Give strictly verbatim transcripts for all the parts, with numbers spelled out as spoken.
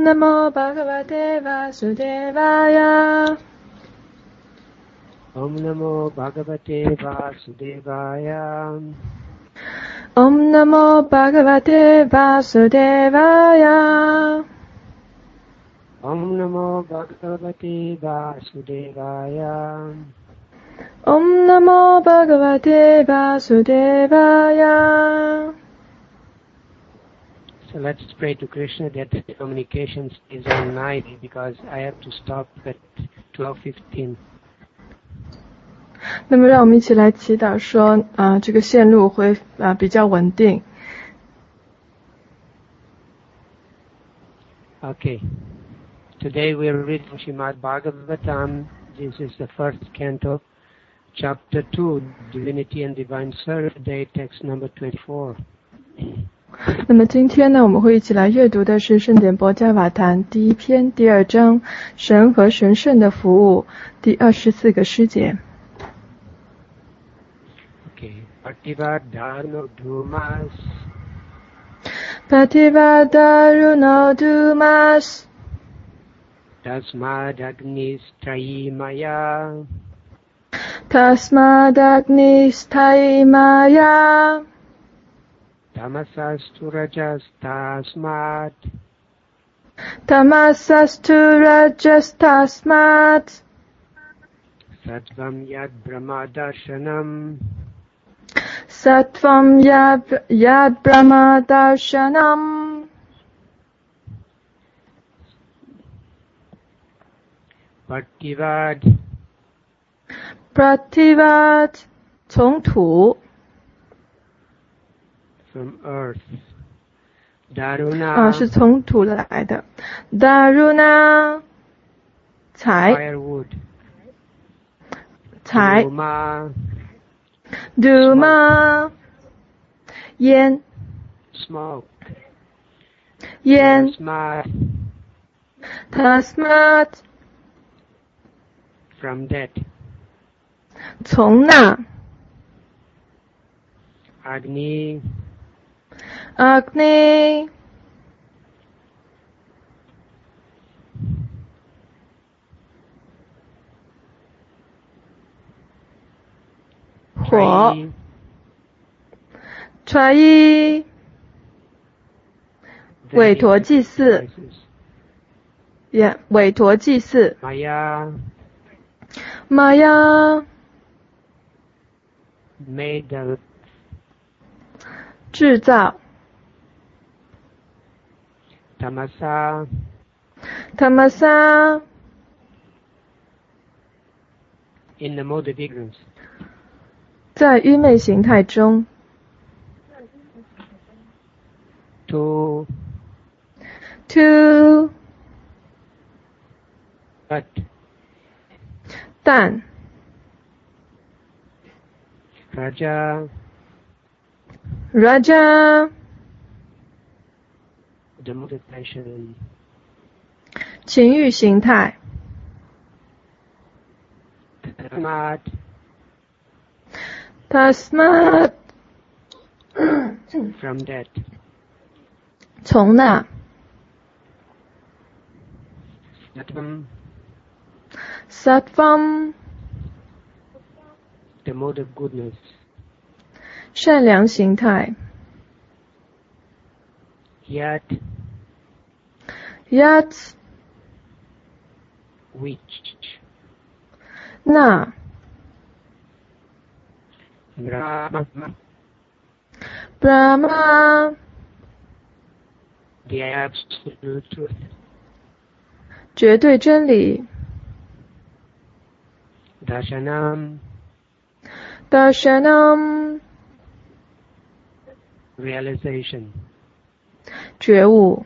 Namo Bhagavate Vasudevaya. Om Namo Bhagavate Vasudevaya. Om Namo Bhagavate Vasudevaya. Om Namo Bhagavate Vasudevaya. Om Namo Bhagavate Vasudevaya. So let's pray to Krishna that the communication stays all night because I have to stop at twelve fifteen. 那么让我们一起来祈祷说啊、呃，这个线路会啊、呃、比较稳定。 Okay. Today we are reading Srimad Bhagavatam. This is the first canto, chapter two, Divinity and Divine Service, today text number twenty-four. 那么今天呢，我们会一起来阅读的是圣典博伽瓦坛第一篇第二章神和神圣的服务第二十四个诗节。 Okay. Pativadaruno Dhumas. Pativadaruno Dhumas. Tasmadagnis Traimaya. Tasmadagnis Traimaya. Tamasastu rajas tasmat. Tamasastu rajas tasmat. Sattvam yad brahma darshanam. Sattvam yad, yad brahma darshanam. Prativad. Prativad 从土 From earth. Daruna. 啊，是从土来的。Daruna 柴 Firewood. 柴 Duma. Duma 烟 Smoke. 烟 Tasmat. Tasmat From that. 从那 Agni. Agni 火 Trayi 韦陀祭祀 yeah, 韦陀祭祀 Maya. Maya Made the 制造 Tamasa. Tamasa In the mode of ignorance. 在愚昧形态中 To. To But. 但 Raja. Raja The mode of passion. 情欲形态 Tasmat. Tasmat From that. 从那 Sattvam. Sattvam The mode of goodness. 善良形态 Yat. Yat Which. 那 Brahma. Brahma The absolute truth. 绝对真理 Darshanam. Darshanam Realization. 觉悟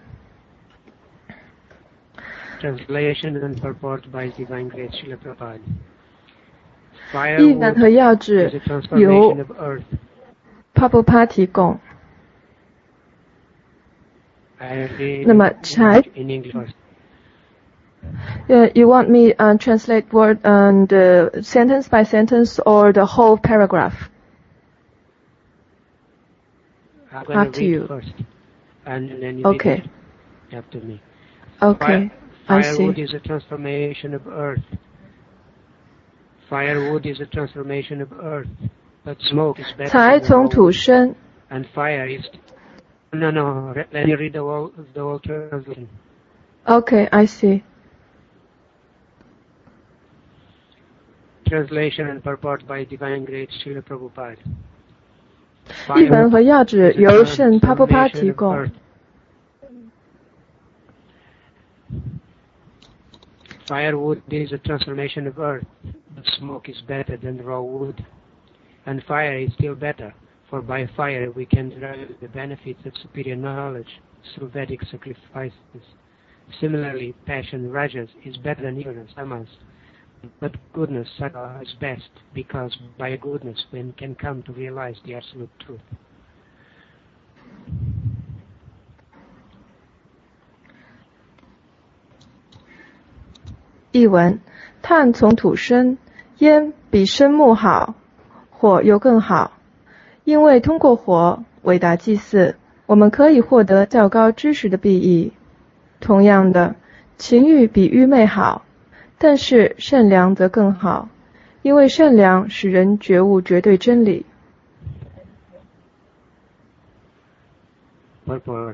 Translation and purport by His Divine Grace Srila Prabhupada. 意难和要 is 旨 a 由 transformation of earth. Prabhupada 提供 I read 那么柴 in English first. Uh, you want me uh, translate word and uh, sentence by sentence or the whole paragraph? I'm going Up to to read you. first, and then you Okay. read it after me. Okay, I see. Firewood is a transformation of earth. Firewood is a transformation of earth, but smoke is better 财 than 从 raw 土 wood. 生， And fire is... No, no, re- let me read the whole, the whole translation. Okay, I see. Translation and purport by Divine Great Srila Prabhupada. 译文和要旨 is a 由圣帕布帕 transformation 提 of 供。 earth. Firewood is a transformation of earth, but smoke is better than raw wood. And fire is still better, for by fire we can derive the benefits of superior knowledge through Vedic sacrifices. Similarly, passion, rajas, is better than ignorance, tamas. But goodness, sattva, is best, because by goodness one can come to realize the absolute truth. 译文：炭从土生，烟比生木好，火又更好。因为通过火伟大祭祀，我们可以获得较高知识的裨益。同样的，情欲比愚昧好，但是善良则更好，因为善良使人觉悟绝对真理。 Purport.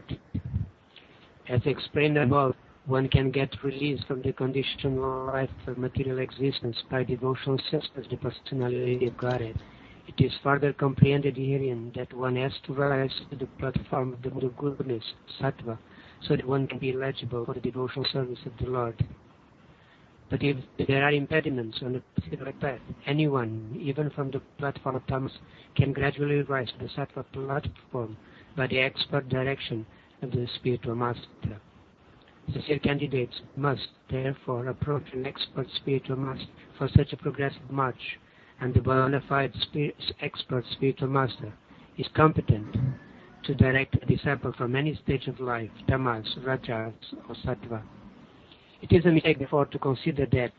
As explained above, one can get release from the conditioned life of material existence by devotional service to the personality of Godhead. It is further comprehended herein that one has to rise to the platform of the mood of goodness, sattva, so that one can be eligible for the devotional service of the Lord. But if there are impediments on the particular path, anyone, even from the platform of tamas, can gradually rise to the sattva platform by the expert direction of the spiritual master. Sincere candidates must, therefore, approach an expert spiritual master for such a progressive march, and the bona fide spirit, expert spiritual master is competent to direct a disciple from any stage of life, tamas, rajas, or sattva. It is a mistake, therefore, to consider that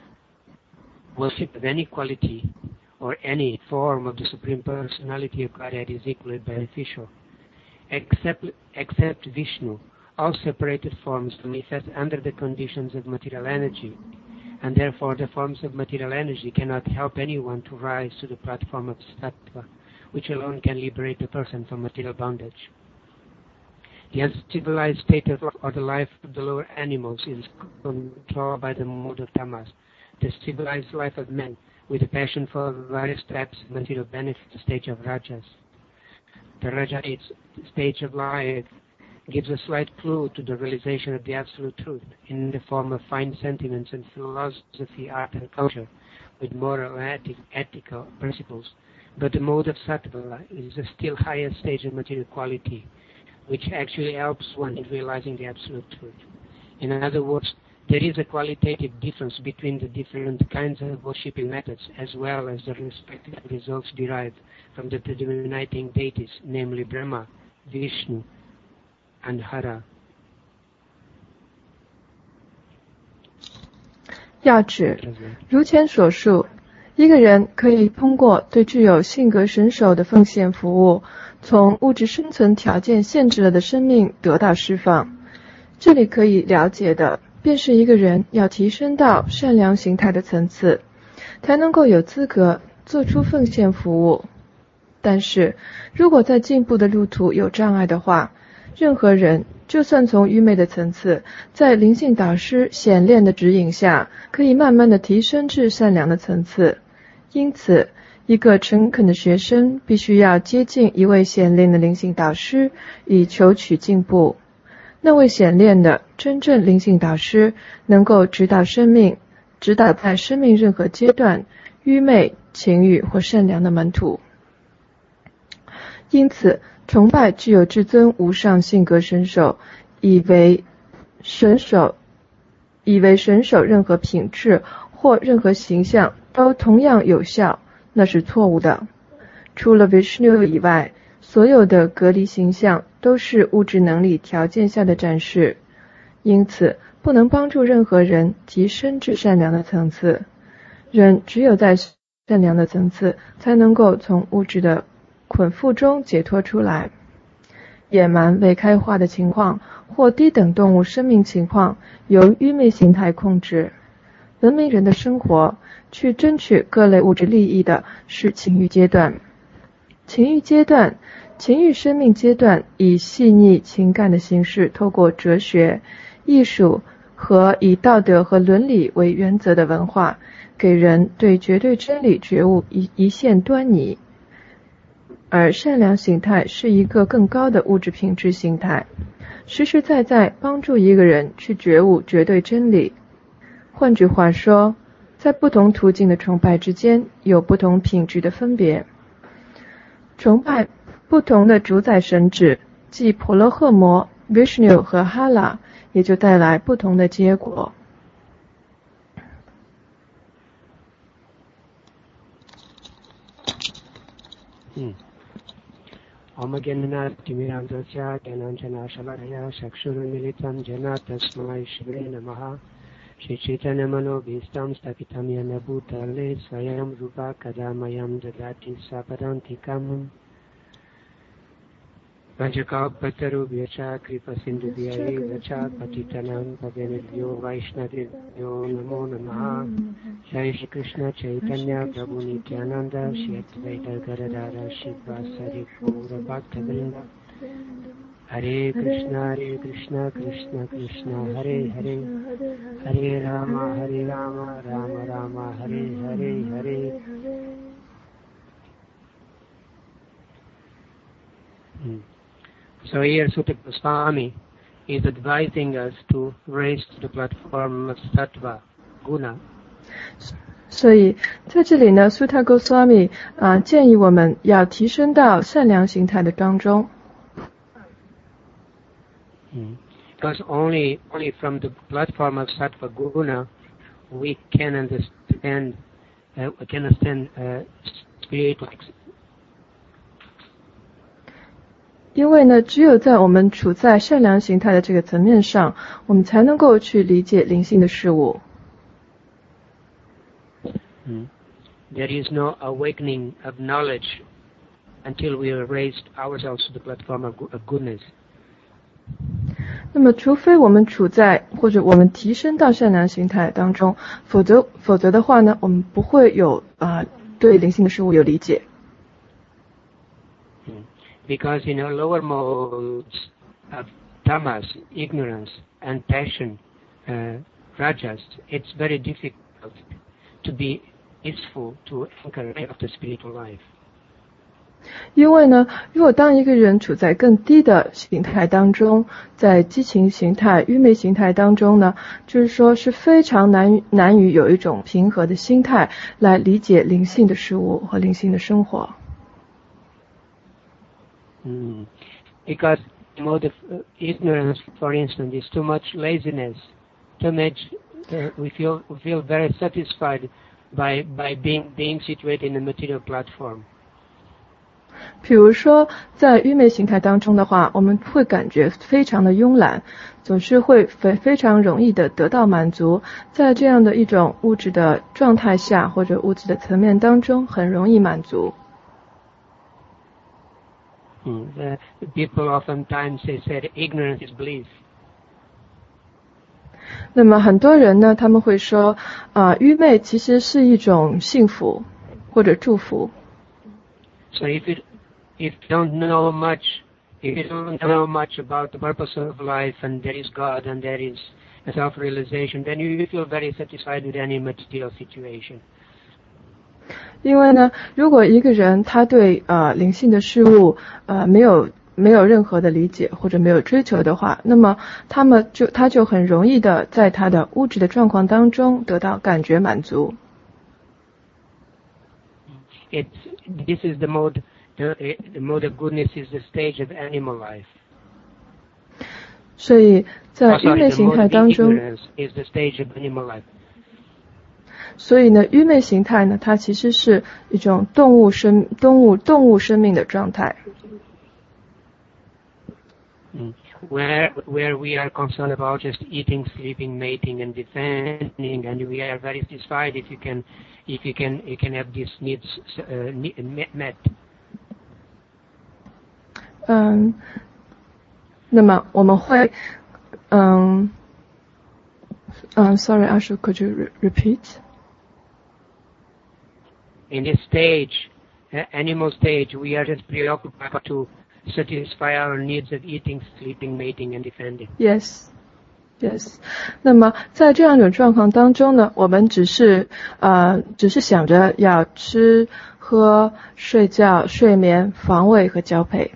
worship of any quality or any form of the Supreme Personality of Godhead is equally beneficial. Except, except Vishnu, all separated forms manifest under the conditions of material energy, and therefore the forms of material energy cannot help anyone to rise to the platform of sattva, which alone can liberate a person from material bondage. The uncivilized state of or the life of the lower animals is controlled by the mood of tamas. The civilized life of men, with a passion for various types of material benefits, the stage of rajas. The raja stage of life gives a slight clue to the realization of the absolute truth in the form of fine sentiments and philosophy, art and culture, with moral and ethic, ethical principles. But the mode of sattva is a still higher stage of material quality, which actually helps one in realizing the absolute truth. In other words, there is a qualitative difference between the different kinds of worshipping methods, as well as the respective results derived from the predominating deities, namely Brahma, Vishnu, and Hara. 要旨：如前所述，一个人可以通过对具有性格神手的奉献服务，从物质生存条件限制了的生命得到释放。这里可以了解的，便是一个人要提升到善良形态的层次，才能够有资格做出奉献服务。但是，如果在进步的路途有障碍的话，任何人就算从愚昧的层次，在灵性导师显练的指引下，可以慢慢的提升至善良的层次。因此，一个诚恳的学生必须要接近一位显练的灵性导师，以求取进步。那位显练的真正灵性导师能够指导生命，指导在生命任何阶段愚昧、情欲或善良的门徒。因此，崇拜具有至尊无上性格神手，以为神手，以为神手任何品质或任何形象都同样有效，那是错误的。除了 Vishnu 以外，所有的隔离形象都是物质能力条件下的展示，因此不能帮助任何人提升至善良的层次。人只有在善良的层次，才能够从物质的捆缚中解脱出来。 野蛮未开化的情况或低等动物生命情况由愚昧形态控制。文明人的生活去争取各类物质利益的是情欲阶段。情欲阶段，情欲生命阶段以细腻情感的形式，透过哲学、艺术和以道德和伦理为原则的文化，给人对绝对真理觉悟一一线端倪。而善良形态是一个更高的物质品质形态，实实在在帮助一个人去觉悟绝对真理。换句话说，在不同途径的崇拜之间有不同品质的分别。崇拜不同的主宰神祇，即婆罗诃摩、Vishnu 和哈拉，也就带来不同的结果。 嗯。Omagyananatimirandasya Gyananjana Shaladaya Chakshurumilitam Jana Tasmai Shri Namaha Shri Chaitanya Manobhistam Stapitam Yana Bhutale Swayam Rupa Kadamayam Dadati Sapadantikam Vajakalpatarubhyacha Kripasindhubhyacha Patitanam Pavanebhyo Vaishnavibhyo Namo Namaha Jai Shri Krishna Chaitanya Prabhu Nityananda Shri Advaita Gadadara Shivasari Pura Bhaktavrinda Hare Krishna Hare Krishna Krishna Krishna Hare Hare Hare Rama Hare Rama Rama Rama Hare Hare Hare hmm. So here Sutta Goswami is advising us to raise to the platform of Sattva Guna. 所以在这里呢，苏塔哥斯瓦米啊建议我们要提升到善良形态的当中。 Mm. Because only only from the platform of Sattva Guna we can understand uh, we can understand uh, spiritual. 因为呢，只有在我们处在善良形态的这个层面上，我们才能够去理解灵性的事物。 Mm. There is no awakening of knowledge until we have raised ourselves to the platform of, of goodness. 那么，除非我们处在或者我们提升到善良形态当中，否则否则的话呢，我们不会有啊、呃、对灵性的事物有理解。 Mm. Because in our lower modes of tamas, ignorance, and passion, uh, rajas, it's very difficult to be peaceful, to anchor of the spiritual life. 因为呢，如果当一个人处在更低的形态当中，在激情形态、愚昧形态当中呢，就是说是非常难难于有一种平和的心态来理解灵性的事物和灵性的生活。 Mm. Because the mode of uh, ignorance, for instance, is too much laziness, too much. Uh, we feel we feel very satisfied by by being being situated in a material platform. 比如说，在愚昧形态当中的话，我们会感觉非常的慵懒，总是会非非常容易的得到满足，在这样的一种物质的状态下或者物质的层面当中，很容易满足。 Mm. The, the people oftentimes they said ignorance is bliss. 那么很多人呢，他们会说，啊、呃，愚昧其实是一种幸福或者祝福。 So if you if you don't know much, if you don't know much about the purpose of life and there is God and there is a self-realization, then you feel very satisfied with any material situation. 因为呢，如果一个人他对呃灵性的事物呃没有没有任何的理解或者没有追求的话，那么他们就他就很容易的在他的物质的状况当中得到感觉满足。 It's this is the mode. The, the mode of goodness is the stage of animal life. 所以在 Oh, 愚昧 sorry, the 形 mode 态 of 当中， ignorance is the stage of animal life. 所以呢，愚昧形态呢，它其实是一种动物生动物动物生命的状态。 Mm. Where where we are concerned about just eating, sleeping, mating, and defending, and we are very satisfied if you can, if you can, you can have these needs uh, met. 嗯， 那么我们会，嗯，嗯 ，sorry, Ashu, could you re repeat? In this stage, uh, animal stage, we are just preoccupied to satisfy our needs of eating, sleeping, mating, and defending. Yes, yes. 那么在这样一种状况当中呢，我们只是呃，只是想着要吃、喝、睡觉、睡眠、防卫和交配。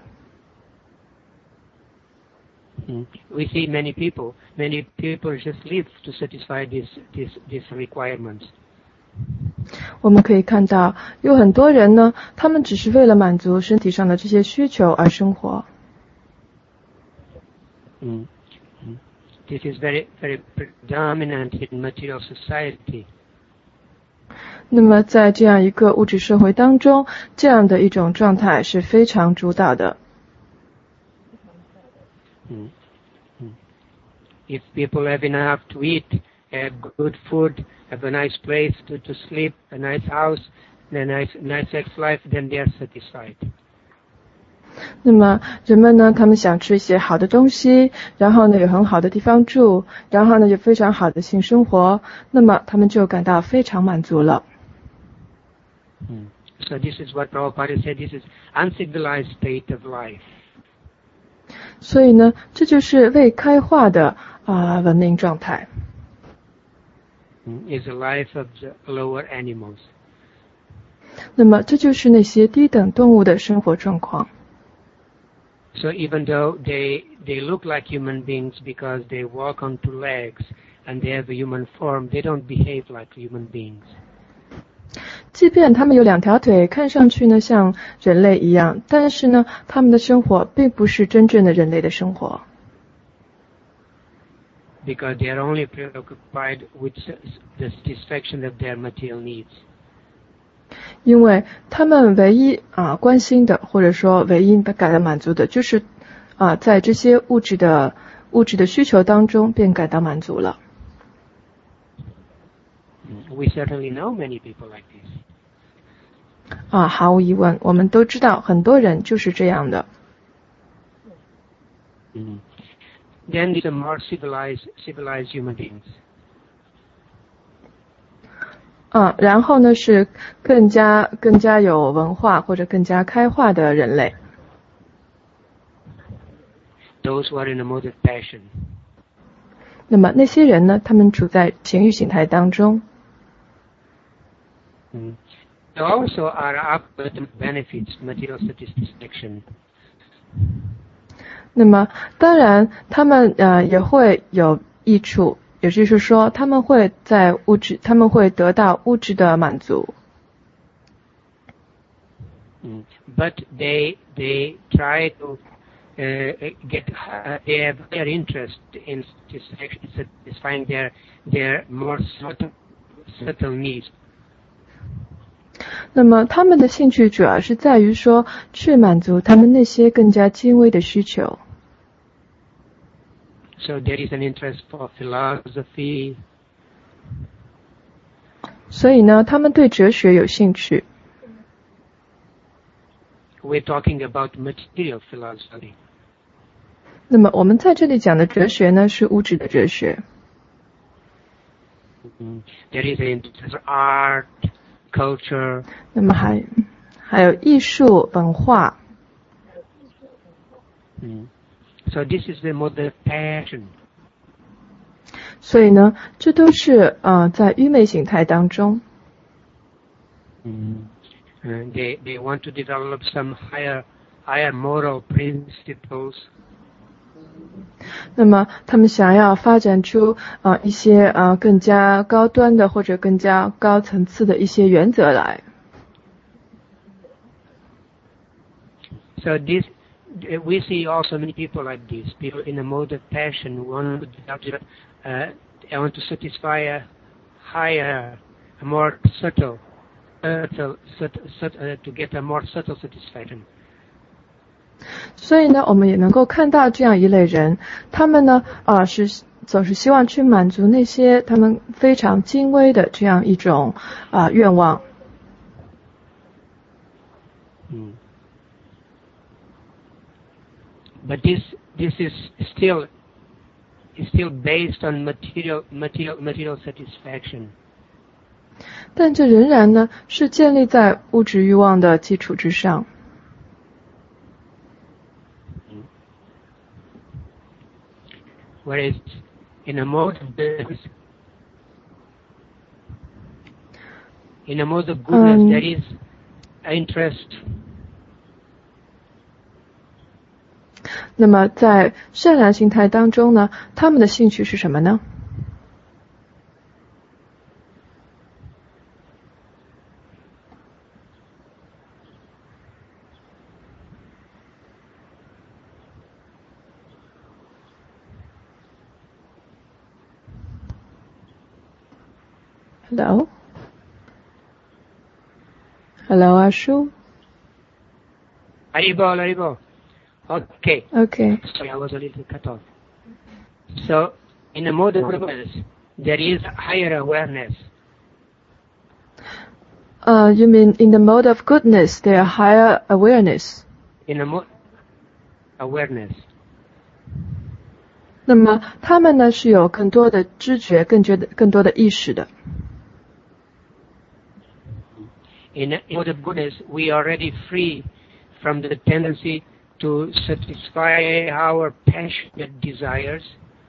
Mm. We see many people, many people just live to satisfy these these these requirements. 我们可以看到，有很多人呢，他们只是为了满足身体上的这些需求而生活。 Mm. Mm. This is very very predominant in material society. 那么在这样一个物质社会当中，这样的一种状态是非常主导的。 Mm. Mm. If people have enough to eat, have good food, have a nice place to, to sleep, a nice house, and a nice nice sex life, then they are satisfied. 那么人们呢，他们想吃一些好的东西，然后呢有很好的地方住，然后呢有非常好的性生活，那么他们就感到非常满足了。 Mm. So this is what Prabhupada said, this is uncivilized state of life. 所以呢，这就是未开化的啊、呃、文明状态。 Is the life of the lower animals. 那么这就是那些低等动物的生活状况。 So even though they they look like human beings because they walk on two legs and they have a human form, they don't behave like human beings. 即便他们有两条腿，看上去呢像人类一样，但是呢，他们的生活并不是真正的人类的生活。 Because they are only preoccupied with the satisfaction of their material needs. 因为他们唯一啊关心的，或者说唯一感到满足的，就是啊在这些物质的物质的需求当中便感到满足了。 We certainly know many people like this. 啊，毫无疑问，我们都知道很多人就是这样的。 Mm. Then these are more civilized, civilized human beings. 啊，然后呢是更加更加有文化或者更加开化的人类。 Those who are in a mode of passion. 那么那些人呢，他们处在情欲形态当中。 Mm. They also are after the benefits, material satisfaction. 那么当然他们呃也会有益处，也就是说他们会在物质他们会得到物质的满足。 Mm. But they they try to uh, get uh, they have their interest in satisfying their their more subtle subtle needs. 那么他们的兴趣主要是在于说去满足他们那些更加精微的需求。 So there is an interest for philosophy. 所以呢，他们对哲学有兴趣。 We're talking about material philosophy. 那么我们在这里讲的哲学呢，是物质的哲学。 Mm-hmm. There is an interest for art, culture. 那么还还有艺术文化。 Mm. So this is the mode of passion. 所以呢，这都是呃在愚昧形态当中。 Mm. And they they want to develop some higher higher moral principles. 那么他们想要发展出呃一些呃更加高端的或者更加高层次的一些原则来。 So this we see also many people like this, people in a mode of passion who want to develop, uh, they want to satisfy a higher, a more subtle, subtle, subtle, subtle uh, to get a more subtle satisfaction. 所以呢，我们也能够看到这样一类人，他们呢，啊、呃，是总是希望去满足那些他们非常精微的这样一种啊、呃、愿望。 嗯。But this this is still is still based on material material material satisfaction. 但这仍然呢是建立在物质欲望的基础之上。 Whereas in a mode of goodness, in a mode of goodness, um, there is interest. 那么在善良心态当中呢，他们的兴趣是什么呢？ Hello? Hello, Ashu? Haribo, Haribo. Okay. Okay. Sorry, I was a little cut off. So, in a mode of goodness, there is higher awareness. Uh, you mean in the mode of goodness, there are higher awareness? In a mode awareness. 那么他们呢是有更多的知觉，更觉得更多的意识的。 In a mode of goodness, we are already free from the tendency to satisfy our passionate desires.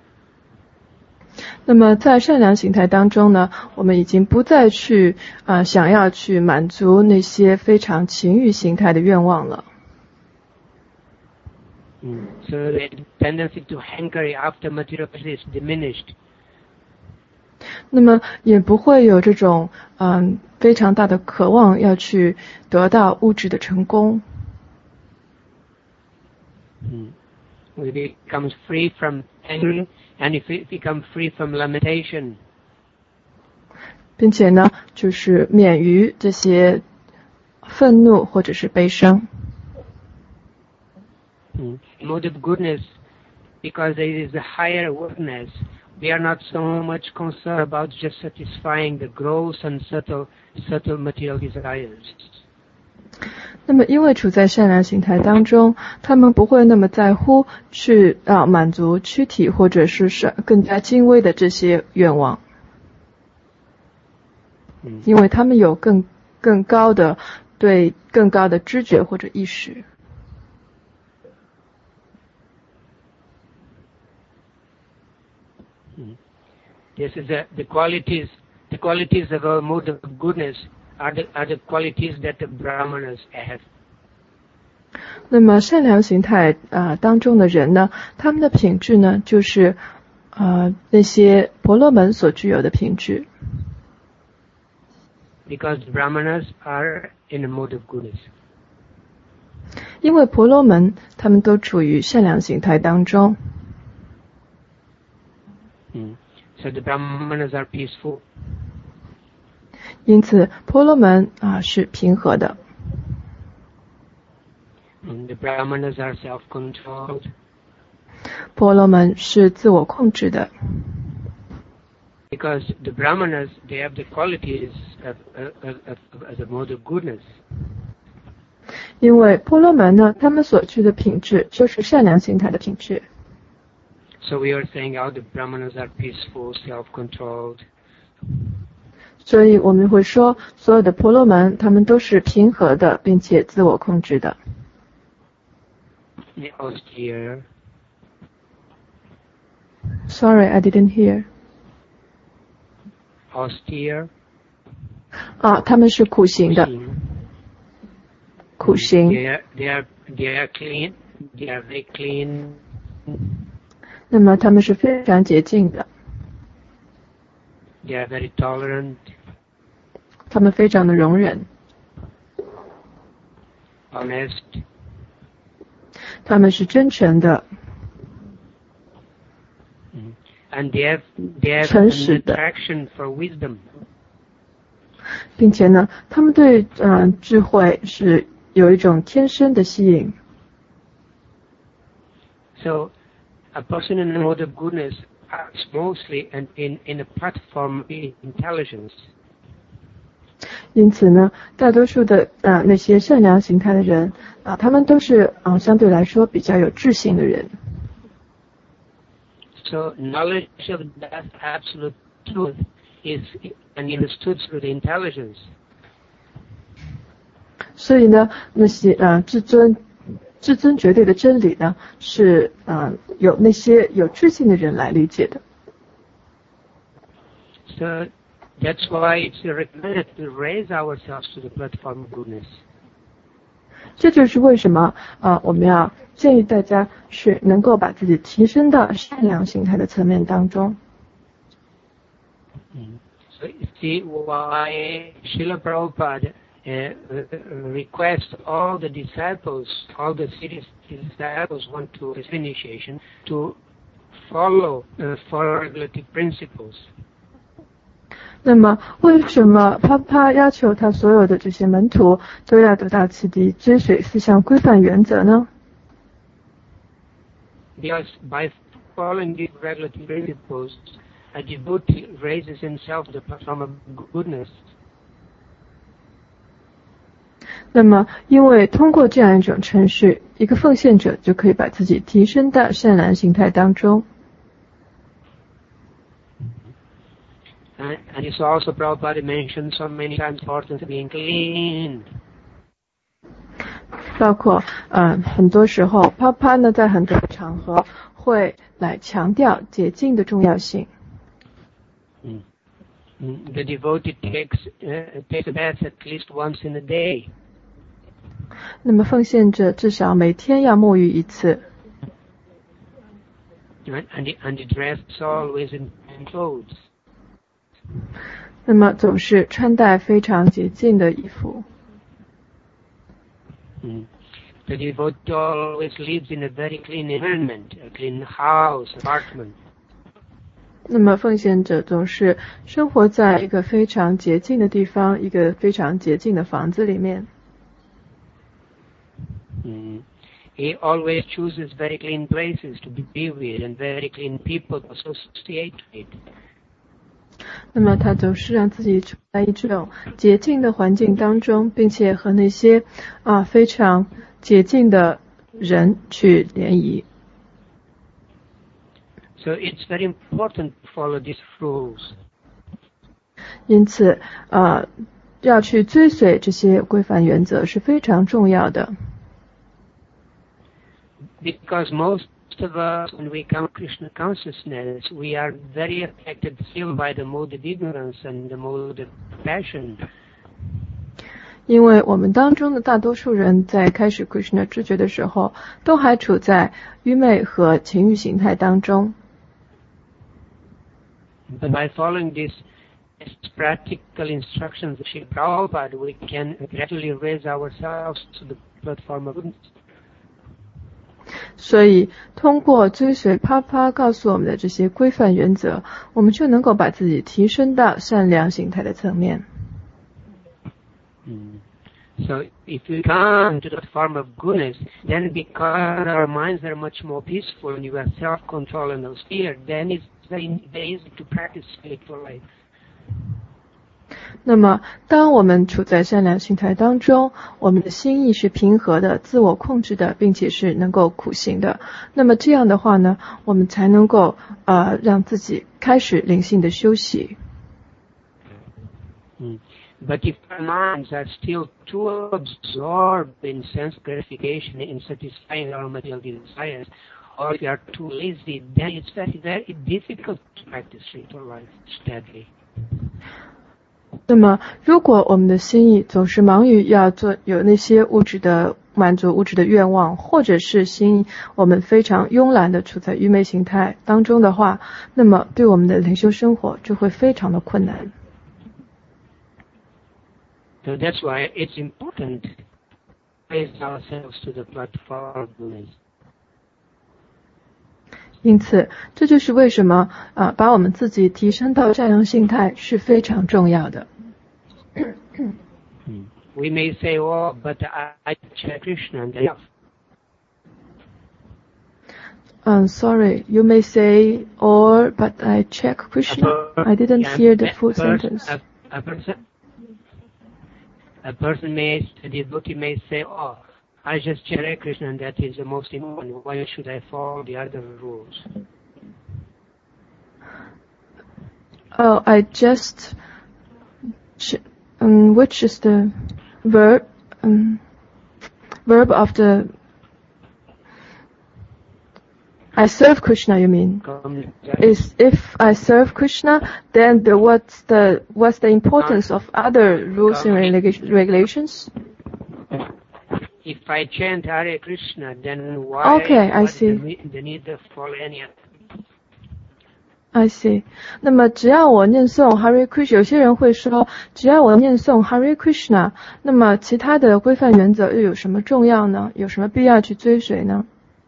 那么在善良形态当中呢，我们已经不再去啊、呃、想要去满足那些非常情欲形态的愿望了。 Mm. So the tendency to hanker after material pleasure is diminished. 那么也不会有这种嗯非常大的渴望要去得到物质的成功。 Mm. We become free from anger and if we become free from lamentation. 并且呢，就是免于这些愤怒或者是悲伤。 Mm. Mode of goodness, because there is a higher awareness, we are not so much concerned about just satisfying the gross and subtle, subtle material desires. 那么因为处在善良形态当中，他们不会那么在乎去啊满足躯体或者是是更加精微的这些愿望。 Mm. 因为他们有更更高的对更高的知觉或者意识。 This is the, the qualities, the qualities of our mode of goodness are the, are the qualities that the Brahmanas have. 那么善良形态啊、呃、当中的人呢，他们的品质呢，就是呃那些婆罗门所具有的品质。 Because Brahmanas are in a mode of goodness. 因为婆罗门他们都处于善良形态当中。 Mm. So the Brahmanas are peaceful. 因此婆罗门啊、呃、是平和的。 And the Brahmanas are self-controlled. 婆罗门是自我控制的。 Because the Brahmanas, they have the qualities of, of, of, of the mode of goodness. 因为婆罗门呢，他们所具的品质就是善良形态的品质。 So we are saying how the Brahmanas are peaceful, self-controlled. 所以我们会说，所有的婆罗门他们都是平和的，并且自我控制的。 Austere. Sorry, I didn't hear. Austere. 啊，他们是苦行的。苦行。 They are, they are, they are clean. They are very clean. 那么他们是非常洁净的。 They are very tolerant. 他们非常的容忍。 Honest. 他们是真诚的。 And they have, they have 诚 an 实的。 attraction for wisdom. 并且呢，他们对嗯、呃、智慧是有一种天生的吸引。 So, a person in the mode of goodness acts mostly in, in, in a platform of intelligence. 因此呢，大多数的啊、呃、那些善良形态的人啊、呃，他们都是啊、呃、相对来说比较有智性的人。 So knowledge of that absolute truth is understood through the intelligence. 所以呢，那些呃至尊至尊绝对的真理呢，是呃有那些有知性的人来理解的。 So that's why it's recommended to raise ourselves to the platform of goodness. 这就是为什么呃我们要建议大家是能够把自己提升到善良形态的层面当中。 Mm. So you see why Srila Prabhupada uh, requests all the disciples, all the serious disciples want to receive initiation, to follow uh, four regulative principles. 那么为什么帕帕要求他所有的这些门徒都要得到启迪，追随四项规范原则呢？ Because by following these regulative principles, a devotee raises himself to the platform of goodness. 那么因为通过这样一种程序，一个奉献者就可以把自己提升到善良形态当中。 And, and it's also Prabhupada mentioned so many times importance of being clean. 包括呃很多时候，帕帕呢在很多场合会来强调洁净的重要性。 Mm. Mm. The devotee takes uh, takes a bath at least once in a day. 那么奉献者至少每天要沐浴一次。 And, and, he, and he dressed always in clean clothes. 那么总是穿戴非常洁净的衣服。 Mm. The devotee always lives in a very clean environment, a clean house, apartment. 那么奉献者总是生活在一个非常洁净的地方，一个非常洁净的房子里面。 Mm. He always chooses very clean places to be with and very clean people to associate with. 那么他总是让自己处在一种洁净的环境当中，并且和那些啊非常洁净的人去联谊。 So it's very important to follow these rules. 因此，呃，要去追随这些规范原则是非常重要的。 Because most of us, when we come to Krishna consciousness, we are very affected still by the mode of ignorance and the mode of passion. 因为我们当中的大多数人在开始 Krishna 知觉的时候，都还处在愚昧和情欲形态当中。 But by following these practical instructions of Srila Prabhupada, we can gradually raise ourselves to the platform of goodness. 所以通过追随帕帕告诉我们的这些规范原则，我们就能够把自己提升到善良形态的层面。 Mm. So if we come to the form of goodness, then because our minds are much more peaceful and you have self-control and no fear, then it's very, very easy to practice spiritual life. 那么当我们处在善良形态当中，我们的心意是平和的、自我控制的，并且是能够苦行的，那么这样的话呢，我们才能够呃让自己开始灵性的休息。 Mm. But if our minds are still too absorbed in sense gratification, in satisfying our material desires, or if we are too lazy, then it's very, very difficult to practice spiritual life steadily. 那么如果我们的心意总是忙于要做有那些物质的满足物质的愿望，或者是心我们非常慵懒的处在愚昧形态当中的话，那么对我们的灵修生活就会非常的困难。 So that's why it's important to raise ourselves to the platform of goodness. 因此，这就是为什么啊、呃，把我们自己提升到善良心态是非常重要的。 We may say, "Oh, but I, I check Krishna and enough." Um, sorry, you may say, or but I check Krishna. I didn't hear the full sentence. A, a person, a person may, a devotee may say, "Oh, I just check Krishna and that is the most important. Why should I follow the other rules?" Oh, I just, um, which is the verb, um, verb of the, I serve Krishna, you mean? Is if I serve Krishna, then the, what's the, what's the importance of other rules and regulations? If I chant Hare Krishna, then why, okay, I see. The, the need of follow any other? I see. 那么只要我念诵 Hare Krishna， 有些人会说，只要我念诵 Hare Krishna， 那么其他的规范原则又有什么重要呢？有什么必要去追随呢？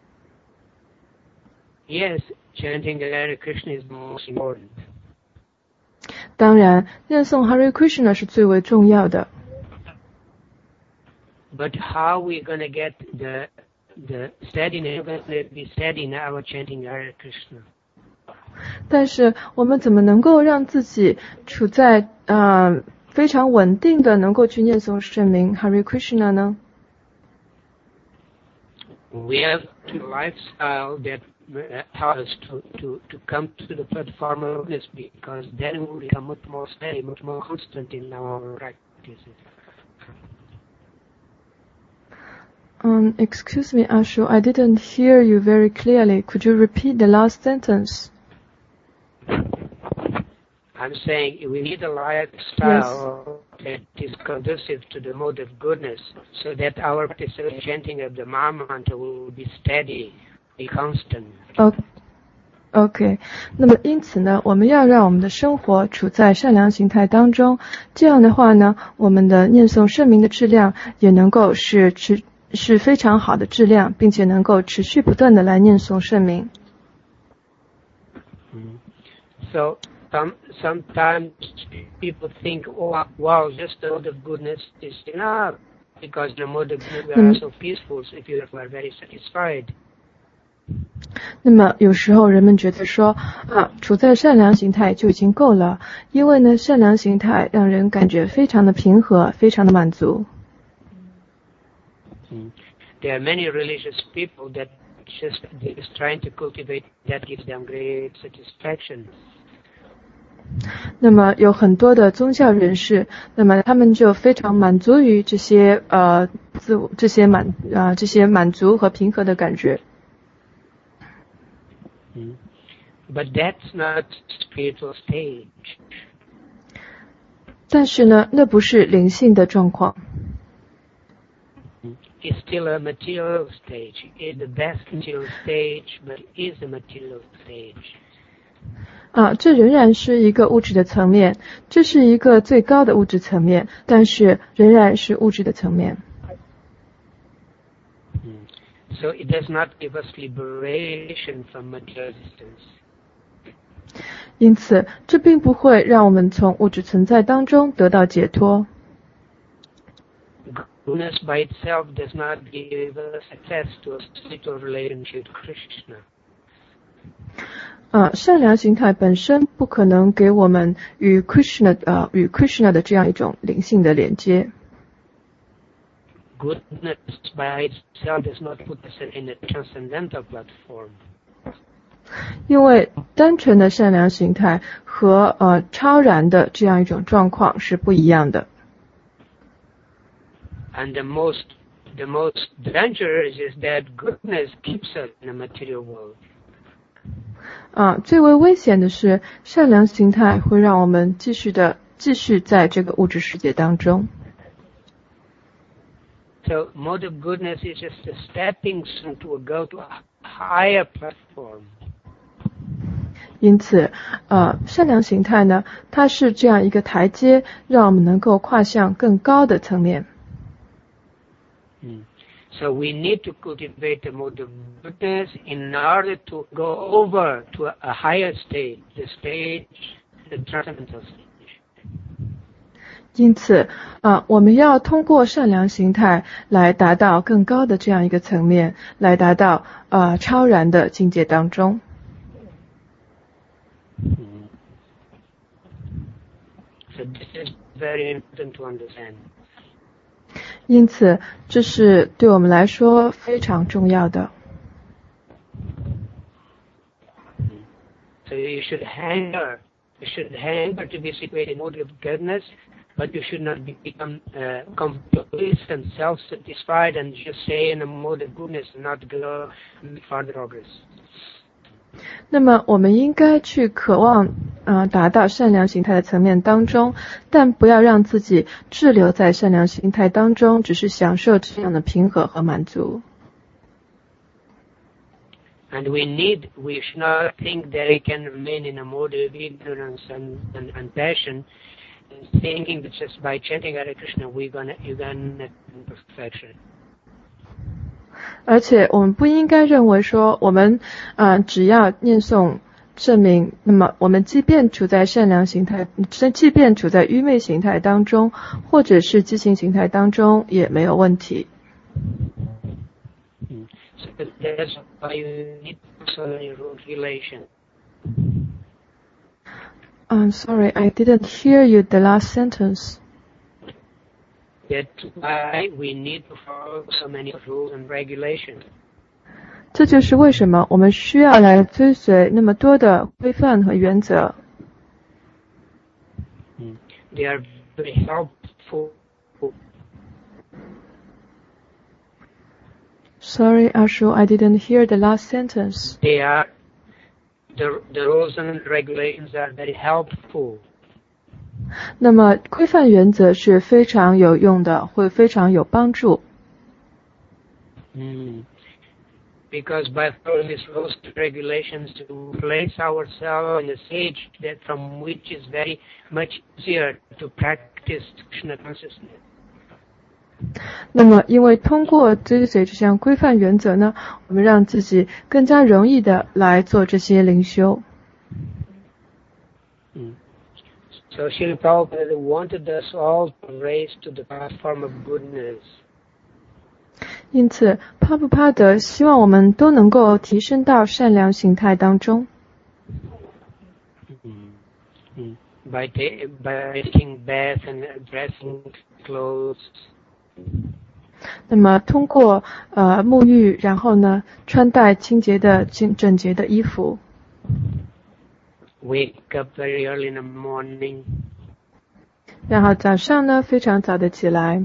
Yes, chanting Hare Krishna is most important. 当然，念诵 Hare Krishna 是最为重要的。 But how we gonna get the the steadiness? We're gonna be steady in our chanting Hare Krishna. 但是我们怎么能够让自己处在呃非常稳定的能够去念诵圣名 Hare Krishna 呢？ We have to lifestyle that help us to, to, to come to the platform of this, because then we will become much more steady, much more constant in our practices. Um, excuse me, Ashu, I didn't hear you very clearly. Could you repeat the last sentence? I'm saying we need a lifestyle yes. that is conducive to the mode of goodness, so that our chanting of the Maha Mantra will be steady, be constant. Okay. OK， 那么因此呢，我们要让我们的生活处在善良形态当中，这样的话呢，我们的念诵圣名的质量也能够是持是非常好的质量，并且能够持续不断的来念诵圣名。 Mm. So some sometimes people think, oh wow, just the mode of goodness is enough, because the mode of goodness we are so peaceful, so if you are very satisfied. 那么有时候人们觉得说啊，处在善良形态就已经够了，因为呢，善良形态让人感觉非常的平和，非常的满足。 Mm. There are many religious people that just is trying to cultivate that gives them great satisfaction. 那么有很多的宗教人士，那么他们就非常满足于这些呃自我这些满啊、呃、这些满足和平和的感觉。 Mm. But that's not spiritual stage. 但是呢，那不是灵性的状况。 It's still a material stage. It's the best material stage, but it is a material stage. 啊，这仍然是一个物质的层面，这是一个最高的物质层面，但是仍然是物质的层面。 Mm. So it does not give us liberation from material existence. 因此，这并不会让我们从物质存在当中得到解脱。 Goodness by itself does not give us access to a spiritual relationship to Krishna. 啊，善良形态本身不可能给我们与 Krishna 呃与 Krishna 的这样一种灵性的连接。 Goodness by itself does not put us in a transcendental platform. 因为单纯的善良形态和呃超然的这样一种状况是不一样的。 And the most, the most dangerous is that goodness keeps us in the material world. 啊，最为危险的是善良形态会让我们继续的继续在这个物质世界当中。 So mode of goodness is just a stepping stone to go to a higher platform. 因此，呃，善良形态呢，它是这样一个台阶，让我们能够跨向更高的层面。 Mm. So we need to cultivate the mode of goodness in order to go over to a, a higher stage, the stage, the transcendental stage. 因此，啊，我们要通过善良形态来达到更高的这样一个层面，来达到呃超然的境界当中。 Mm. So this is very important to understand. 因此，这是对我们来说非常重要的。 So you should hunger You should hunger to be situated in the mode of goodness, but you should not become uh, complacent, self-satisfied, and just stay in a mode of goodness and not go further progress. 那么我们应该去渴望呃达到善良形态的层面当中，但不要让自己滞留在善良形态当中，只是享受这样的平和和满足。 And we need, we should not think that we can remain in a mode of ignorance and, and, and passion, thinking that just by chanting Hare Krishna, we're gonna, you're gonna attain perfection. 而且我们不应该认为说我们呃只要念诵证明，那么我们即便处在善良形态，即便处在愚昧形态当中，或者是畸形形态当中也没有问题。 So that's why you need to follow your own relation. I'm sorry, I didn't hear you the last sentence. That's why we need to follow so many rules and regulations. 这就是为什么我们需要来追随那么多的规范和原则。 They are very helpful. Sorry, Ashu, I didn't hear the last sentence. They are, the, the rules and regulations are very helpful. 那么规范原则是非常有用的，会非常有帮助。 Mm. Because by following these rules and regulations, to place ourselves in a stage that from which is very much easier to practice Krishna consciousness. 那么因为通过追随这项规范原则呢，我们让自己更加容易的来做这些灵修。 Mm. So Srila Prabhupada wanted us all to raise to the platform of goodness. 因此帕布帕德希望我们都能够提升到善良形态当中。 Mm. Mm. By, ta- by taking bath and dressing clothes. 那么通过呃沐浴，然后呢穿戴清洁的整整洁的衣服。 Wake up very early in the morning. 然后早上呢非常早的起来。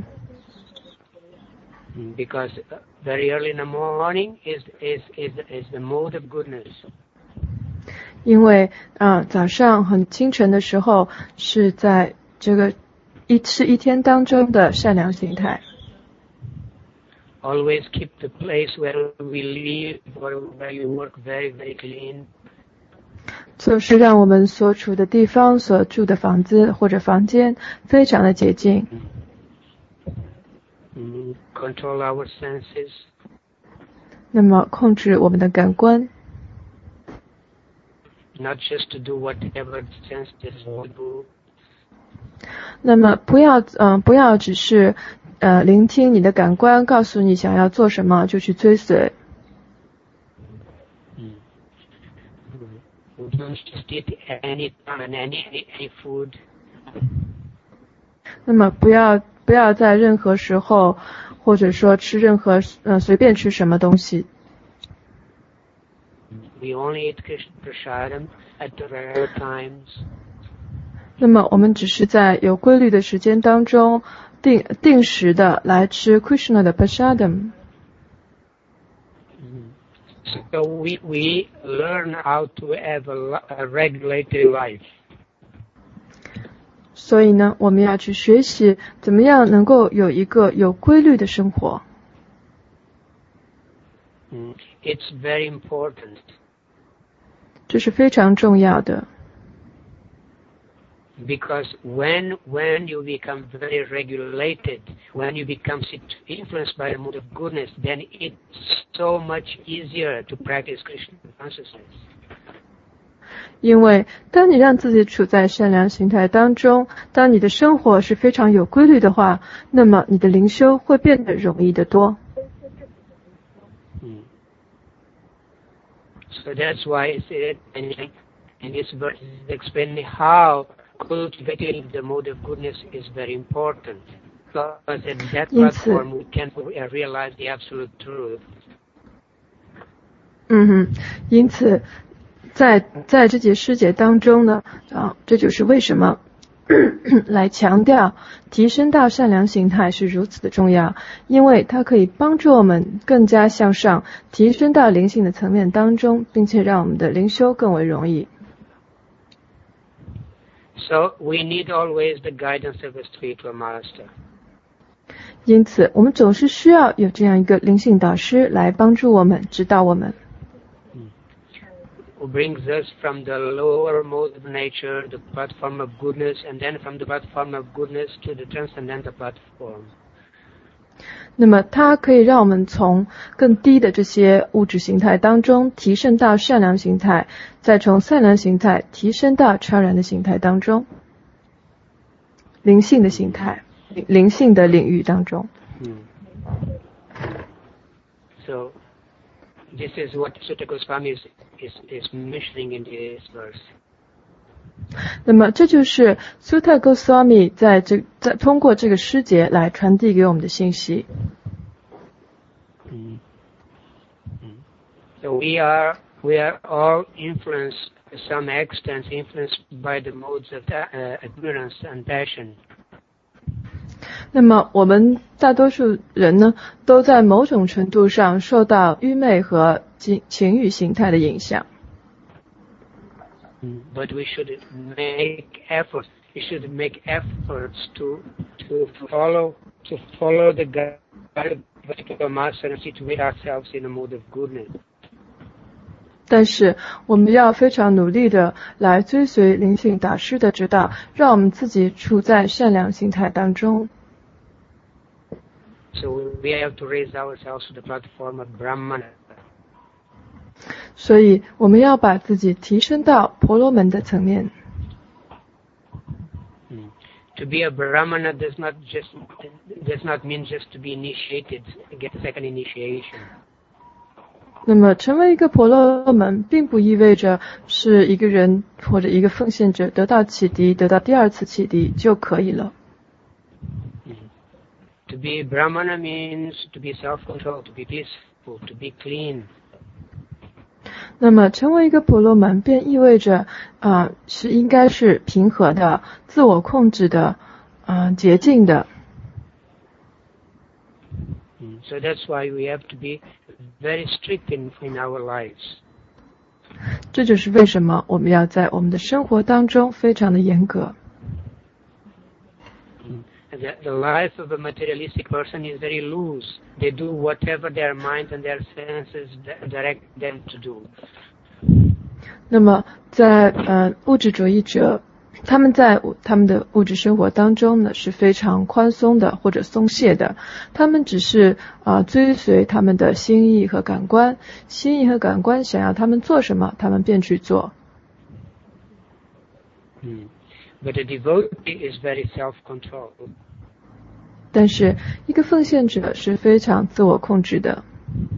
Because very early in the morning is is is is the mode of goodness. 因为啊、呃、早上很清晨的时候是在这个一是一天当中的善良形态。 Always keep the place where we live or where you work very very clean. 就是让我们所处的地方、所住的房子或者房间非常的洁净。 Mm, control our senses. 那么控制我们的感官。 Not just to do whatever the senses will do. 那么不要嗯、呃、不要只是呃聆听你的感官告诉你想要做什么就去追随。 We don't just eat any time and any any food. 那么不要不要在任何时候或者说吃任何呃随便吃什么东西。 We only eat Krishna prasadam at the rare times. 那么我们只是在有规律的时间当中定定时的来吃 Krishna 的 prasadam。 So we we learn how to have a, a regulated life. 所以呢，我们要去学习怎么样能够有一个有规律的生活。 Mm. It's very important. 这是非常重要的。 Because when when you become very regulated, when you become influenced by the mood of goodness, then it's so much easier to practice Krishna consciousness. 因为当你让自己处在善良形态当中，当你的生活是非常有规律的话，那么你的灵修会变得容易得多。 Hmm. So that's why it's it, and in this verse is explaining how cultivating the mode of goodness is very important. Because at that platform we can realize the absolute truth. 嗯哼，因此在在这节师节当中呢，啊，这就是为什么来强调提升到善良形态是如此的重要，因为它可以帮助我们更加向上，提升到灵性的层面当中，并且让我们的灵修更为容易。 So we need always the guidance of a spiritual master. 因此，我们总是需要有这样一个灵性导师来帮助我们、指导我们。 Who brings us from the lower mode of nature, the platform of goodness, and then from the platform of goodness to the transcendental platform. 那么它可以让我们从更低的这些物质形态当中提升到善良形态，再从善良形态提升到超然的形态当中，灵性的形态，灵性的领域当中。 Hmm. So this is what Sutta Goswami is, is, is mentioning in this verse. 那么这就是苏特戈斯瓦米在这在通过这个诗节来传递给我们的信息。 Mm. Mm. So we are we are all influenced to some extent, influenced by the modes of uh, ignorance and passion. 那么我们大多数人呢，都在某种程度上受到愚昧和情情欲形态的影响。 But we should make efforts. We should make efforts to to follow to follow the guide of the master and situate ourselves in a mode of goodness. 但是我们要非常努力的来追随灵性导师的指导，让我们自己处在善良形态当中。 So we have to raise ourselves to the platform of Brahmana. 所以我们要把自己提升到婆罗门的层面。 Mm. To be a Brahmana does not just does not mean just to be initiated, get a second initiation. 那么成为一个婆罗门，并不意味着是一个人或者一个奉献者得到启迪，得到第二次启迪就可以了。 Mm. To be a Brahmana means to be self-controlled, to be peaceful, to be clean. 那么成为一个婆罗门便意味着啊、呃、是应该是平和的、自我控制的、啊、呃、洁净的。 So that's why we have to be very strict in in our lives. 这就是为什么我们要在我们的生活当中非常的严格。 The, the life of a materialistic person is very loose. They do whatever their mind and their senses direct them to do. 那么在呃物质主义者，他们在他们的物质生活当中呢是非常宽松的或者松懈的，他们只是啊、呃、追随他们的心意和感官，心意和感官想要他们做什么，他们便去做。 Hmm. But a devotee is very self-controlled. 但是一个奉献者是非常自我控制的。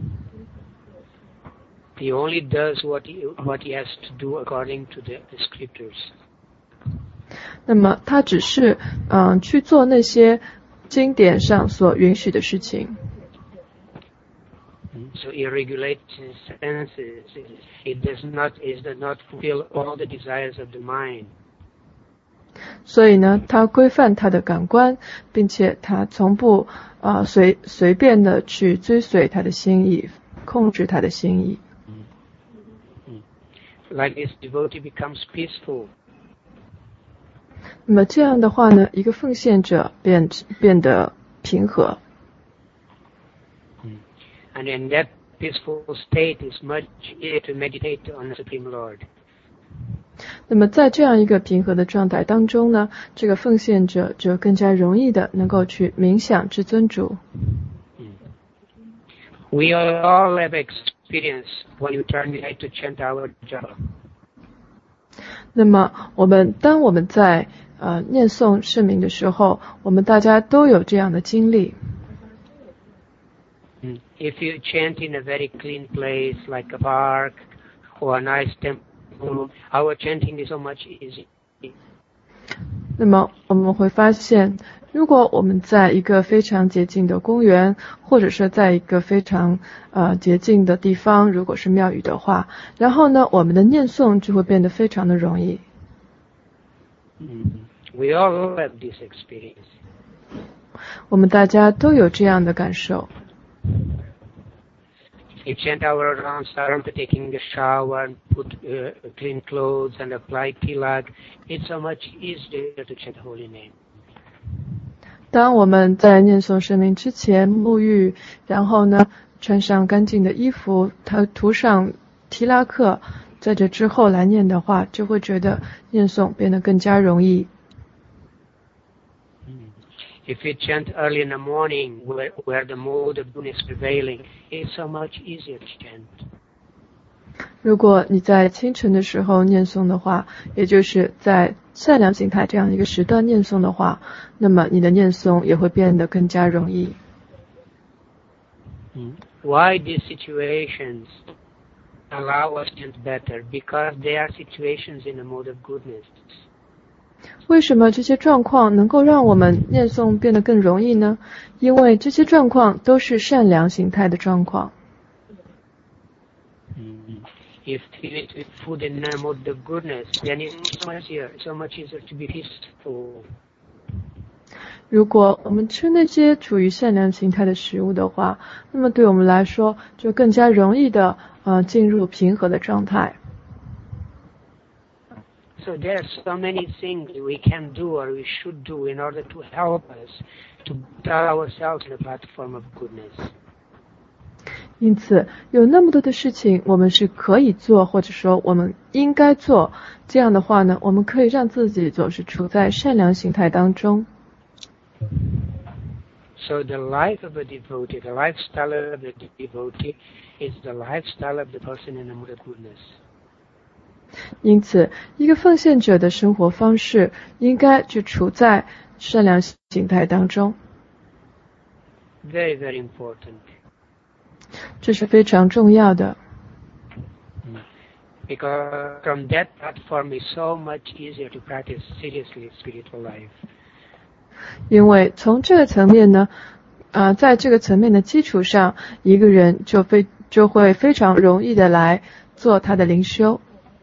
He only does what he, what he has to do according to the, the scriptures. 那么他只是嗯、呃、去做那些经典上所允许的事情。 So he regulates his senses. He does not, he does not fulfill all the desires of the mind. 所以呢，他规范他的感官，并且他从不啊、呃、随随便的去追随他的心意，控制他的心意。 Like this devotee becomes peaceful. 那么这样的话呢，一个奉献者变变得平和。 And in that peaceful state, it's much easier to meditate on the Supreme Lord. 那么在这样一个平和的状态当中呢，这个奉献者就更加容易的能够去冥想至尊主。 We all have experience when you turn your head to chant our japa. 那么我们当我们在呃念诵圣名的时候，我们大家都有这样的经历。 If you chant in a very clean place like a park or a nice temple, our chanting is so much easier. 那么我们会发现， 如果我们在一个非常洁净的公园，或者是在一个非常呃洁净的地方，如果是庙宇的话，然后呢，我们的念诵就会变得非常的容易。 We all have this experience. 我们大家都有这样的感受。 You chant our rounds around taking a shower, put uh, clean clothes and apply tilak. It's so much easier to chant the holy name. 当我们在念诵圣名之前沐浴，然后呢穿上干净的衣服，他涂上提拉克，在这之后来念的话，就会觉得念诵变得更加容易。 If you chant early in the morning, where, where the mode of goodness prevailing, it's so much easier to chant. 如果你在清晨的时候念诵的话，也就是在善良形态这样一个时段念诵的话，那么你的念诵也会变得更加容易。 Why these situations allow us to chant better? Because they are situations in the mode of goodness. 为什么这些状况能够让我们念诵变得更容易呢？因为这些状况都是善良形态的状况。 If we eat food in the mode of goodness, then it's so much easier, so much easier to be peaceful. 如果我们吃那些处于善良形态的食物的话，那么对我们来说就更加容易的呃进入平和的状态。 So there are so many things we can do or we should do in order to help us to put ourselves in a platform of goodness. 因此有那么多的事情我们是可以做，或者说我们应该做，这样的话呢，我们可以让自己总是处在善良形态当中。 So the life of a devotee, the lifestyle of the devotee is the lifestyle of the person in the mood of goodness. 因此一个奉献者的生活方式应该去处在善良形态当中。 Very, very important. 这是非常重要的。 Because from that platform is so much easier to practice seriously spiritual life. 因为从这个层面呢，呃，在这个层面的基础上，一个人就非就会非常容易的来做他的灵修。